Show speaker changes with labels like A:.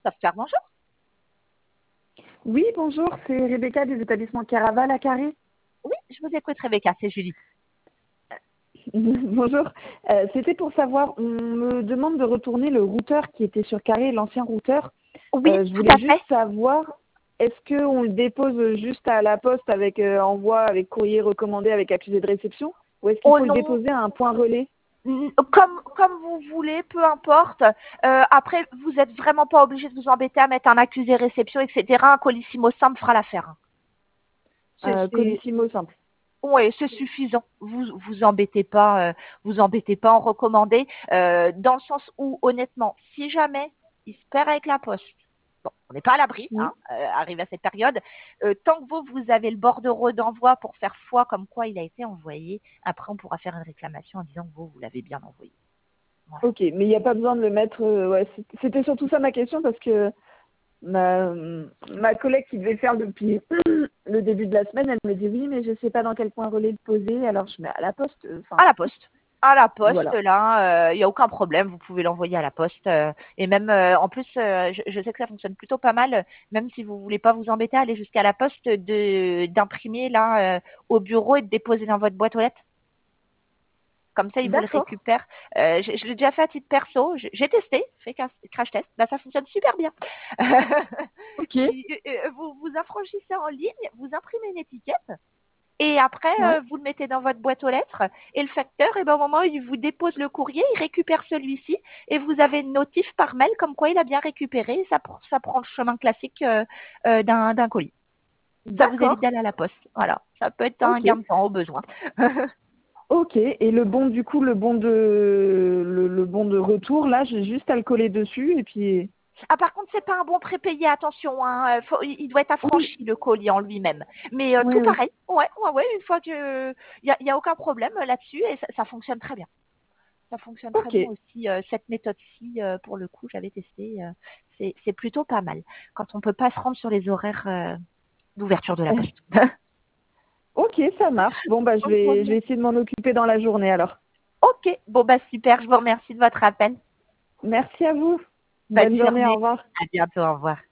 A: Software, bonjour.
B: Oui, bonjour, c'est Rebecca des établissements Caraval à Carré.
A: Oui, je vous écoute, Rebecca, c'est Julie.
B: Bonjour, c'était pour savoir, on me demande de retourner le routeur qui était sur Carré, l'ancien routeur.
A: Oui,
B: Je
A: tout
B: voulais
A: à
B: juste
A: fait.
B: savoir, est-ce qu'on le dépose juste à la poste avec envoi, avec courrier recommandé, avec accusé de réception, ou est-ce qu'il
A: Oh
B: faut le
A: non,
B: déposer à un point relais?
A: comme vous voulez, peu importe. Après, vous n'êtes vraiment pas obligé de vous embêter à mettre un accusé réception, etc. Un colissimo simple fera l'affaire. Hein.
B: Colissimo simple.
A: Oui, c'est suffisant. Vous embêtez pas en recommander, dans le sens où, honnêtement, si jamais il se perd avec la poste, bon, on n'est pas à l'abri,
B: Oui.
A: hein, arrivé à cette période, tant que vous avez le bordereau d'envoi pour faire foi comme quoi il a été envoyé, après on pourra faire une réclamation en disant que vous l'avez bien envoyé. Voilà.
B: Ok, mais il n'y a pas besoin de le mettre. Ouais, c'était surtout ça ma question parce que ma collègue qui devait faire depuis le début de la semaine, elle me dit oui, mais je ne sais pas dans quel point relais le poser, alors je mets à la poste. Enfin,
A: À la poste. À la poste,
B: voilà.
A: là, il n'y a aucun problème, vous pouvez l'envoyer à la poste. Et même, en plus, je sais que ça fonctionne plutôt pas mal, même si vous voulez pas vous embêter, aller jusqu'à la poste d'imprimer là au bureau et de déposer dans votre boîte aux lettres. Comme ça, ils vous le
B: D'accord.
A: récupèrent. Je l'ai déjà fait à titre perso. J'ai testé, fait crash test. Bah, ça fonctionne super bien.
B: Ok.
A: Vous affranchissez en ligne, vous imprimez une étiquette. Et après,
B: Ouais.
A: vous le mettez dans votre boîte aux lettres et le facteur, et ben, au moment où il vous dépose le courrier, il récupère celui-ci et vous avez une notif par mail comme quoi il a bien récupéré. Et ça prend le chemin classique d'un colis. Ça vous évite
B: D'accord.
A: d'aller à la poste. Voilà, ça peut être un
B: Ok.
A: gain de temps au besoin.
B: Ok. Et le bon, du coup, le bon de retour, là, j'ai juste à le coller dessus et puis.
A: Ah, par contre, c'est pas un bon prépayé, attention, hein. Il doit être
B: Oui.
A: affranchi le colis en lui-même. Mais tout
B: Oui, oui.
A: pareil. Ouais, une fois que y a aucun problème là-dessus et ça fonctionne très bien. Ça fonctionne très
B: Ok.
A: bien aussi. Cette méthode-ci, pour le coup, j'avais testé. C'est plutôt pas mal. Quand on peut pas se rendre sur les horaires d'ouverture de la poste.
B: Ok, ça marche. Bon, bah, je vais essayer de m'en occuper dans la journée alors.
A: Ok, bon bah super, je vous remercie de votre appel.
B: Merci à vous.
A: Bonne
B: Bonne journée. Au
A: journée.
B: revoir.
A: À bientôt, au revoir.